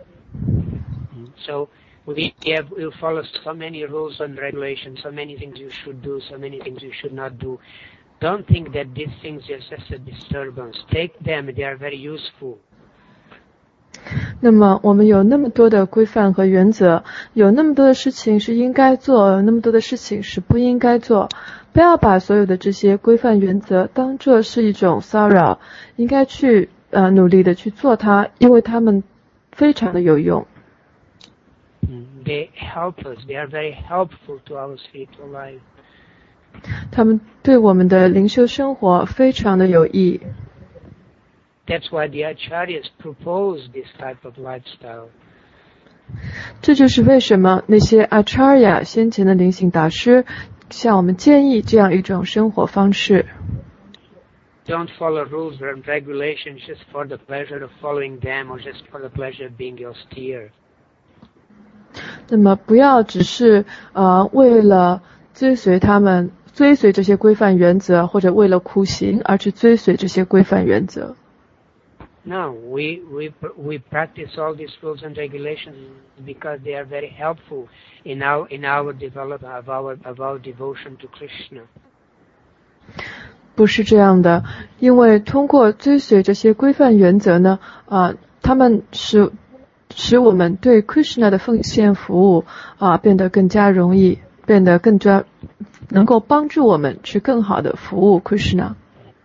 So we have we follow so many rules and regulations, so many things you should do, so many things you should not do. Don't think that these things are just a disturbance. Take them; they are very useful. 那么我们有那么多的规范和原则，有那么多的事情是应该做，有那么多的事情是不应该做。不要把所有的这些规范原则当作是一种骚扰，应该去呃努力的去做它，因为它们非常的有用。 They help us. They are very helpful to our spiritual life. 他们对我们的灵修生活非常的有益。 That's why the acharyas propose this type of lifestyle. 这就是为什么那些 acharya 先前的灵性导师向我们建议这样一种生活方式。 Don't follow rules and regulations just for the pleasure of following them or just for the pleasure of being austere. 那么不要只是呃为了追随他们，追随这些规范原则，或者为了苦行而去追随这些规范原则。 No, we we we practice all these rules and regulations because they are very helpful in our in our development of our of our devotion to Krishna. 不是这样的，因为通过追随这些规范原则呢，啊、呃，他们使使我们对 Krishna 的奉献服务啊、呃、变得更加容易，变得更加能够帮助我们去更好的服务 Krishna。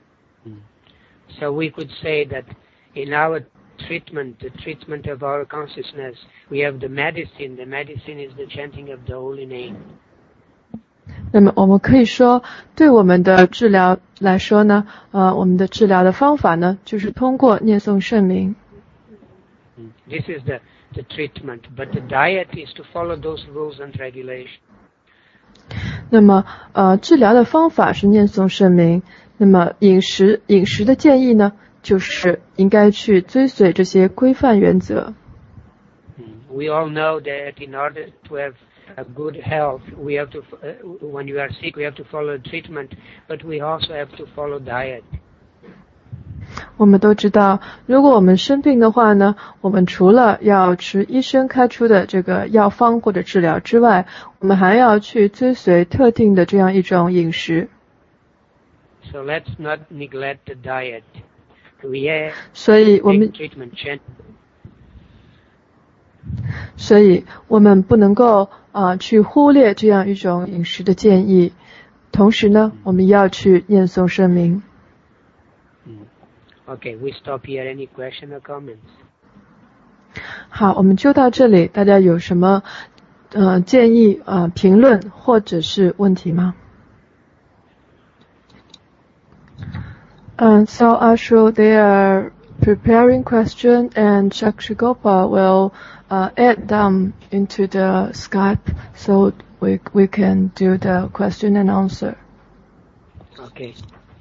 So we could say that in our treatment, the treatment of our consciousness, we have the medicine. The medicine is the chanting of the holy name. 那么我们可以说，对我们的治疗来说呢，呃，我们的治疗的方法呢，就是通过念诵圣名。 This is the the treatment, but the diet is to follow those rules and regulations. 那么，呃，治疗的方法是念诵圣名。那么饮食饮食的建议呢，就是应该去追随这些规范原则。 We all know that in order to have uh, good health, we have to, uh, when you are sick, we have to follow treatment, but we also have to follow diet. 我们都知道，如果我们生病的话呢，我们除了要吃医生开出的这个药方或者治疗之外，我们还要去追随特定的这样一种饮食。 So let's not neglect the diet. We have 所以我们 treatment change. 所以我们不能够啊、呃、去忽略这样一种饮食的建议，同时呢，我们要去念诵圣名。 Okay, we stop here. Any question or comments? 好，我们就到这里。大家有什么呃建议呃评论或者是问题吗？Um, so Ashu, they are preparing question, and Shakshigopal will uh, add them into the Skype, so we we can do the question and answer. Okay.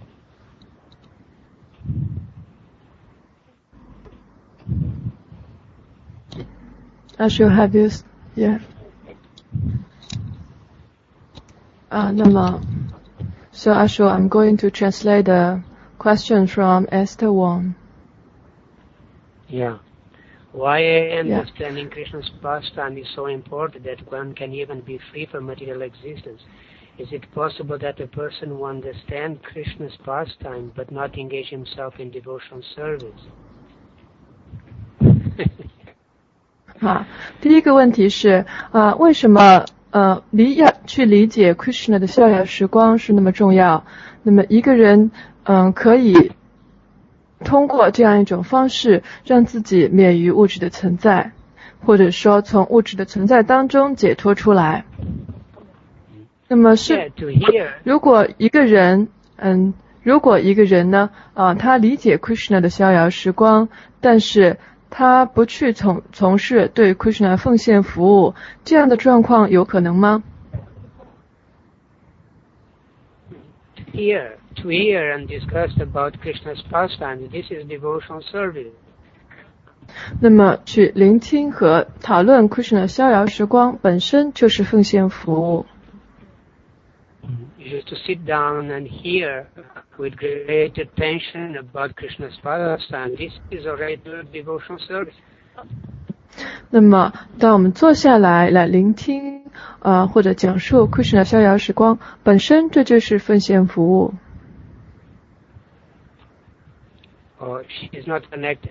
Ashu, have you? Yeah. 啊，那么 so Ashu, I'm going to translate the question from Esther Wong. Yeah. Why understanding yeah. Krishna's pastime is so important that one can even be free from material existence? Is it possible that a person will understand Krishna's pastime but not engage himself in devotional service? 好，第一个问题是啊、呃，为什么呃理要去理解 Krishna 的逍遥时光是那么重要？那么一个人嗯、呃、可以通过这样一种方式让自己免于物质的存在，或者说从物质的存在当中解脱出来。那么是如果一个人嗯如果一个人呢啊、呃、他理解 Krishna 的逍遥时光，但是他不去从从事对 Krishna 奉献服务，这样的状况有可能吗？ Here, to hear and discuss about Krishna's pastime, this is devotional service. 那么去聆听和讨论 Krishna 的逍遥时光本身就是奉献服务。 Just to sit down and hear with great attention about Krishna's pastime, this is already devotional service. 那么当我们坐下来来聆听呃或者讲述 Krishna 逍遥时光本身，这就是奉献服务。 Oh, she is not connected.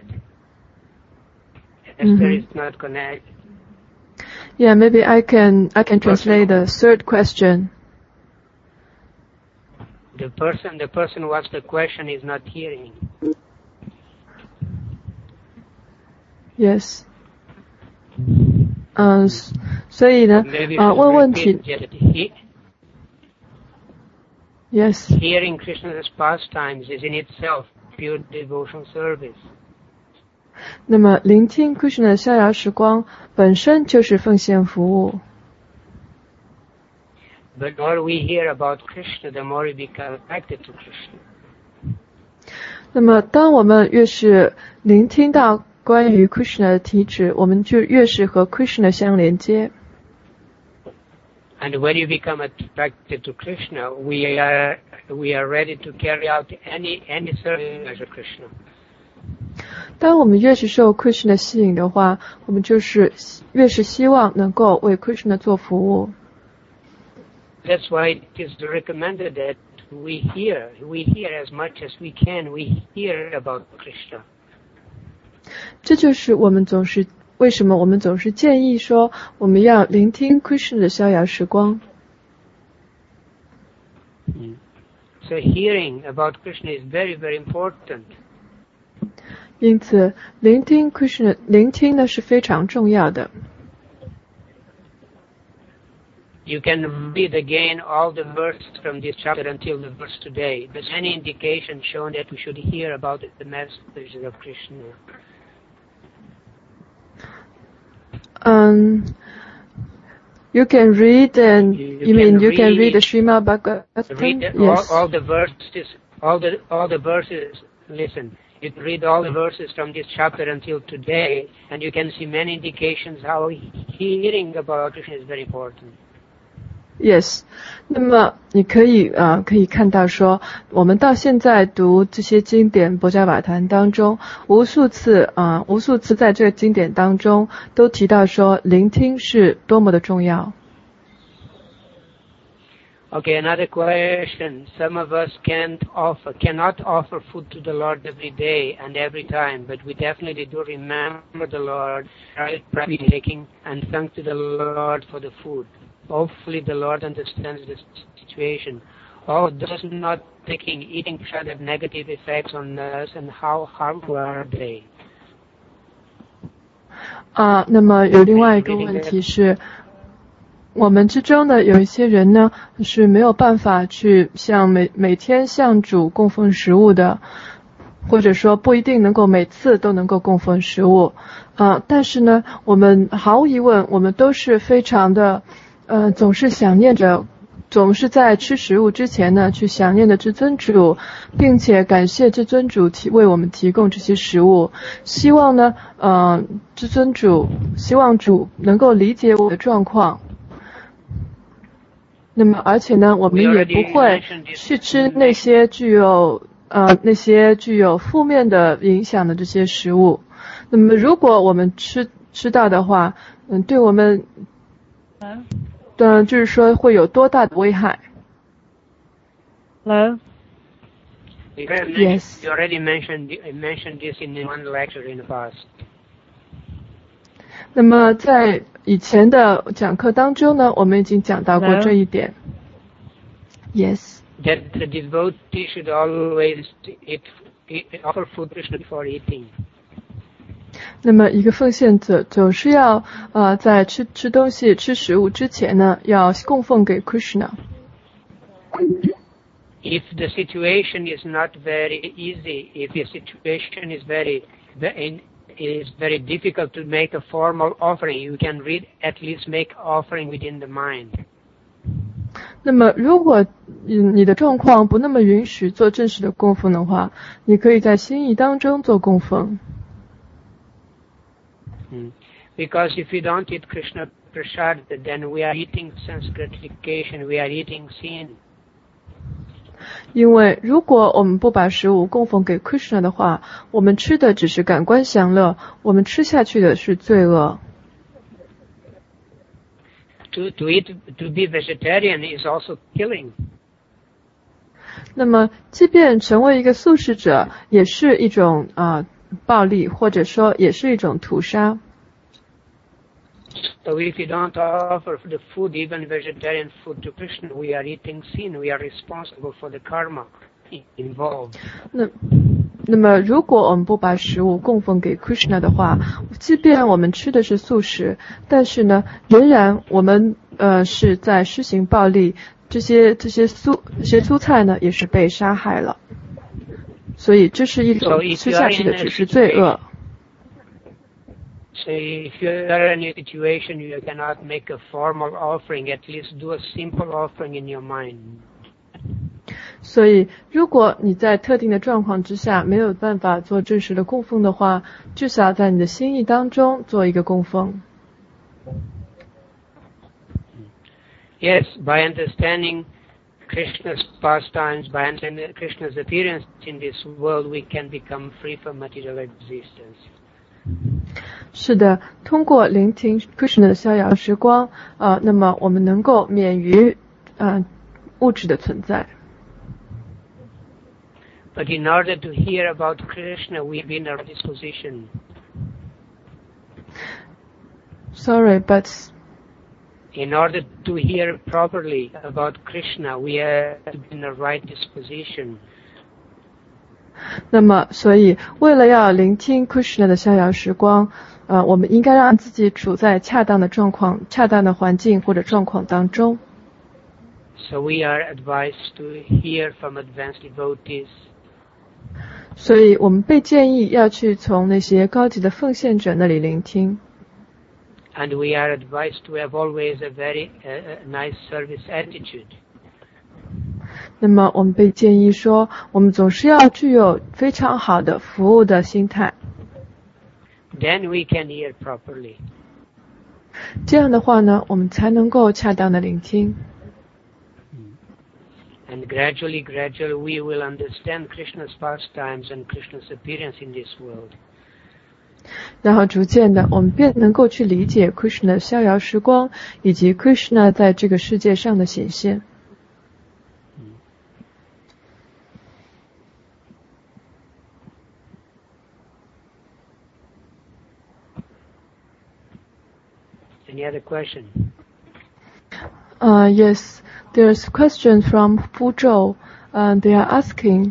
Esther is not connected. Yeah, maybe I can I can translate the third question. The person the person who asked the question is not hearing. Yes. 嗯，所以呢，啊，问问题。Yes. Hearing Krishna's pastimes is in itself pure devotional service. 那么，聆听 Krishna 的逍遥时光本身就是奉献服务。 But the more we hear about Krishna, the more we become connected to Krishna. 那么，当我们越是聆听到关于 Krishna 的题旨，我们就越是和 Krishna 相连接。 And when you become attracted to Krishna, we are we are ready to carry out any any service as a Krishna. 当我们越是受 Krishna 的吸引的话，我们就是越是希望能够为 Krishna 做服务。 That's why it is recommended that we hear, we hear as much as we can, we hear about Krishna. 这就是我们总是为什么我们总是建议说我们要聆听 Krishna 的逍遥时光。 Mm. So hearing about Krishna is very, very important. 因此，聆听 Krishna 聆听呢是非常重要的。 You can read again all the verses from this chapter until the verse today. There's any indication shown that we should hear about the messages of Krishna? Um, you can read and you, you, you mean you read, can read the Srimad Bhagavatam? Read the, yes. all, all the verses, all the all the verses. Listen, You can read all the verses from this chapter until today, and you can see many indications how hearing about Krishna is very important. Yes， 那么你可以呃可以看到说，我们到现在读这些经典博伽瓦坛当中，无数次啊、呃、无数次在这个经典当中都提到说，聆听是多么的重要。 Okay, another question. Some of us can't offer, cannot offer food to the Lord every day and every time, but we definitely do remember the Lord, right? Taking and thank to the Lord for the food. Hopefully the Lord understands the situation. Oh, does not taking, eating should have negative effects on us, and how harmful are they? 啊、uh, 那么有另外一个问题是，我们之中的有一些人呢是没有办法去向每每天向主供奉食物的，或者说不一定能够每次都能够供奉食物啊、呃。但是呢，我们毫无疑问，我们都是非常的呃，总是想念着，总是在吃食物之前呢去想念的至尊主，并且感谢至尊主提为我们提供这些食物，希望呢呃至尊主希望主能够理解我的状况。那么而且呢，我们也不会去吃那些具有呃那些具有负面的影响的这些食物。那么如果我们吃吃到的话，嗯，对我们嗯就是说会有多大的危害 ？Hello. Yes. You already mentioned mentioned this in one lecture in the past. 那么在以前的讲课当中呢，我们已经讲到过这一点。Yes. That the devotee should always eat, eat, offer food before eating. 那么一个奉献者总是要呃在吃吃东西吃食物之前呢，要供奉给 Krishna。 If the situation is not very easy, if the situation is very, very It is very difficult to make a formal offering. You can read at least make offering within the mind. 那么如果你的状况不那么允许做正式的供奉的话，你可以在心意当中做供奉。 Hmm. Because if we don't eat Krishna Prasad, then we are eating sense gratification, we are eating sin. 因为如果我们不把食物供奉给 Krishna 的话，我们吃的只是感官享乐，我们吃下去的是罪恶。 To, to eat, to be vegetarian is also killing. 那么，即便成为一个素食者，也是一种啊、呃、暴力，或者说也是一种屠杀。 So if you don't offer the food, even vegetarian food to Krishna, we are eating sin. We are responsible for the karma involved. 那那么，如果我们不把食物供奉给 Krishna 的话，即便我们吃的是素食，但是呢，仍然我们呃是在施行暴力。这些这些蔬这些蔬菜呢，也是被杀害了。所以这是一种吃下去的只是罪恶。 So if you are in a situation you cannot make a formal offering, at least do a simple offering in your mind. 所以如果你在特定的状况之下没有办法做正式的供奉的话，至少在你的心意当中做一个供奉。 Yes, by understanding Krishna's pastimes, by understanding Krishna's appearance in this world, we can become free from material existence. 是的，通过聆听 Krishna 的逍遥时光，呃，那么我们能够免于呃物质的存在。 But in order to hear about Krishna, we be in a disposition. Sorry, but in order to hear properly about Krishna, we have to be in the right disposition. 那么，所以为了要聆听 Krishna 的逍遥时光，呃，我们应该让自己处在恰当的状况、恰当的环境或者状况当中。 So we are advised to hear from advanced devotees. 所以我们被建议要去从那些高级的奉献者那里聆听。 And we are advised to have always a very uh, nice service attitude. 那么我们被建议说，我们总是要具有非常好的服务的心态。 Then we can hear properly. 这样的话呢，我们才能够恰当的聆听。 And gradually, gradually, we will understand Krishna's pastimes and Krishna's appearance in this world. 然后逐渐的，我们便能够去理解 Krishna 的逍遥时光，以及 Krishna 在这个世界上的显现。 Any other question? Uh, yes, there's a question from Fuzhou. Uh, they are asking,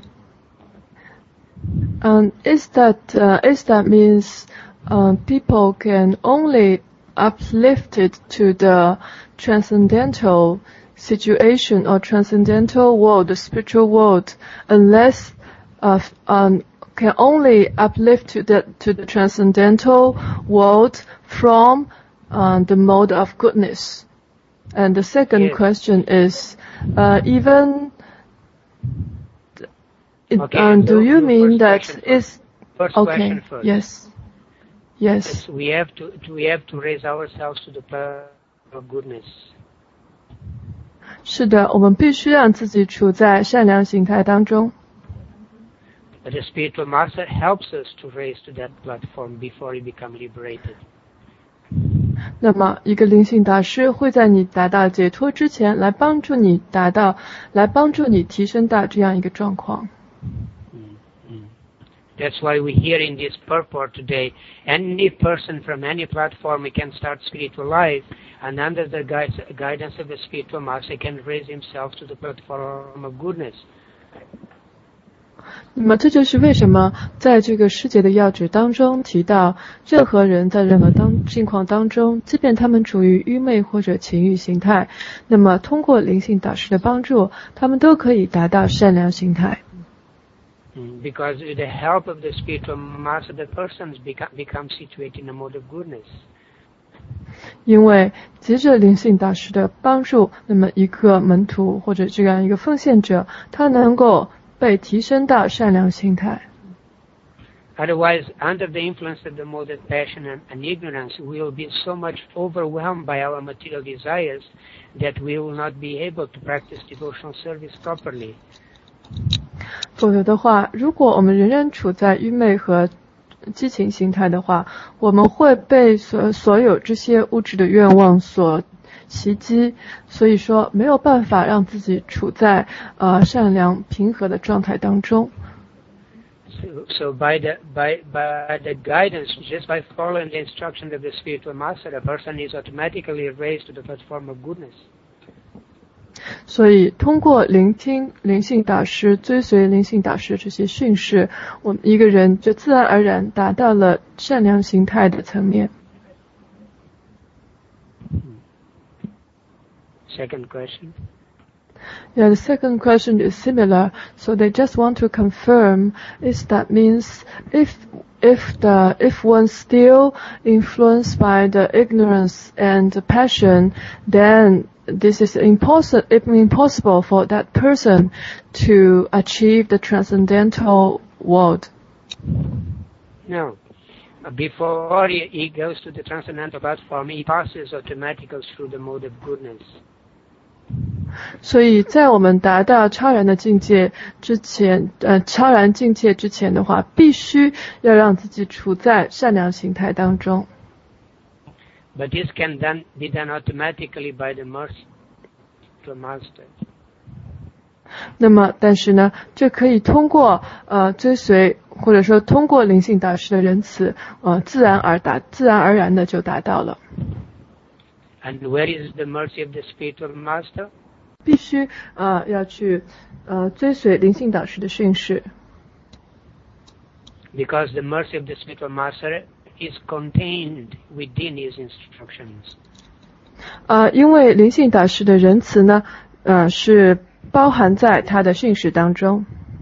um, is that uh, is that means uh, people can only uplifted to the transcendental situation or transcendental world, the spiritual world, unless uh, um, can only uplift to the to the transcendental world from uh, the mode of goodness. And the second yes. question is, uh, even it, okay, um, do so you mean that is first okay? Question first. Yes, yes. yes. We have to we have to raise ourselves to the power of goodness. 是的，我们必须让自己处在善良形态当中。 But the spiritual master helps us to raise to that platform before we become liberated. 那么，一个灵性大师会在你达到解脱之前，来帮助你达到，来帮助你提升到这样一个状况。 That's why we hear in this purport today, any person from any platform can start spiritual life, and under the guidance of the spiritual master can raise himself to the platform of goodness. 那么这就是为什么在这个世界的要旨当中提到，任何人在任何当境况当中，即便他们处于愚昧或者情欲形态，那么通过灵性导师的帮助，他们都可以达到善良形态。 Because with the help of the spiritual master, the persons become, become situated in a mode of goodness. 因为藉着灵性大师的帮助，那么一个门徒或者这样一个奉献者，他能够被提升到善良心态。 Otherwise, under the influence of the mode of passion and, and ignorance, we will be so much overwhelmed by our material desires that we will not be able to practice devotional service properly. 否则的话，如果我们仍然处在愚昧和激情形态的话，我们会被所所有这些物质的愿望所袭击，所以说没有办法让自己处在呃善良平和的状态当中。 So, so by the by by the guidance, just by following the instruction of the spiritual master, a person is automatically raised to the platform of goodness. 所以通过聆听灵性导师、追随灵性导师这些训示，我们一个人就自然而然达到了善良形态的层面。 Second question. Yeah, the second question is similar. So they just want to confirm, is that means if if the if one's still influenced by the ignorance and the passion, then this is impossible impossible for that person to achieve the transcendental world. No. Before he, he goes to the transcendental platform, he passes automatically through the mode of goodness. 所以在我们达到超然的境界之前，呃，超然境界之前的话，必须要让自己处在善良形态当中。 But this can then be done automatically by the mercy of the master. 那么，但是呢，这可以通过呃追随或者说通过灵性导师的仁慈，呃，自然而达，自然而然的就达到了。 And where is the mercy of the spiritual master? 必须呃要去呃追随灵性导师的训示。 Because the mercy of the spiritual master is contained within his instructions. 呃，因为灵性导师的仁慈呢，呃，是包含在他的训示当中。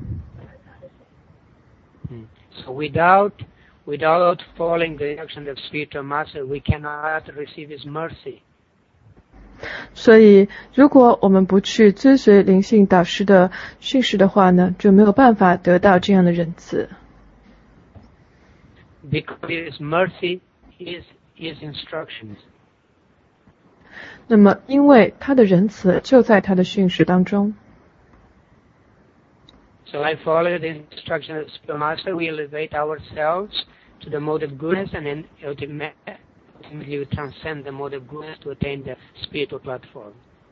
So without without following the instruction of spiritual master, we cannot receive his mercy. 所以如果我们不去追随灵性导师的训示的话呢，就没有办法得到这样的仁慈。 Because His mercy is His instructions. 那么因为他的仁慈就在他的训示当中。 So I follow the instruction of the Spiritual Master. We elevate ourselves to the mode of goodness, and then ultimately we transcend the mode of goodness to attain the spiritual platform.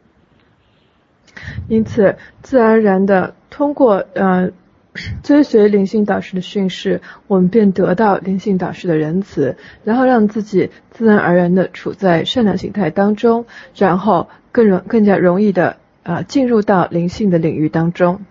因此，自然而然的通过呃追随灵性导师的训示，我们便得到灵性导师的仁慈，然后让自己自然而然的处在善良形态当中，然后更容更加容易的呃进入到灵性的领域当中。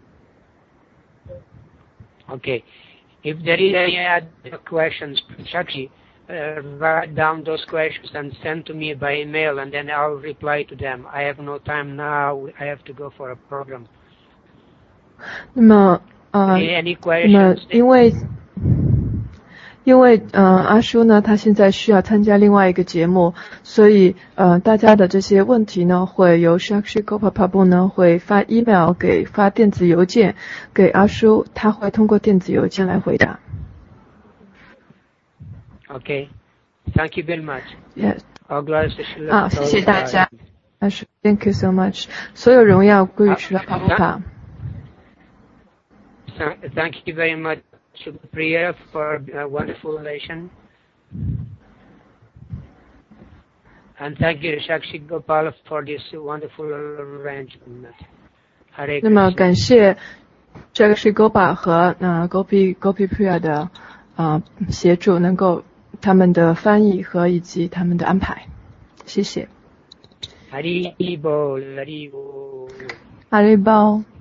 Okay. If there is any other questions, Shakshi, uh, write down those questions and send to me by email, and then I'll reply to them. I have no time now. I have to go for a program. 那么呃， Any 那么 questions? 因为因为呃阿叔呢，他现在需要参加另外一个节目，所以呃大家的这些问题呢，会由 Shakshi Gopal Prabhu 呢会发 email 给发电子邮件给阿叔，他会通过电子邮件来回答。 Okay. Thank you very much. Yes. All glories to Srila 好，谢谢大 Prabhupada. 家。阿叔 ，Thank you so much。所有荣耀归于Srila Prabhupada。 Thank thank you very much, Priya, for a wonderful relation. And thank you, Shakshi Gopal, for this wonderful arrangement. Hare 那么 Krishna. 感谢这个是 Gopa 和呃 Gopi Gopi Priya 的呃协助，能够他们的翻译和以及他们的安排，谢谢。 Hari Bol, Hari Bol. 阿瑞包。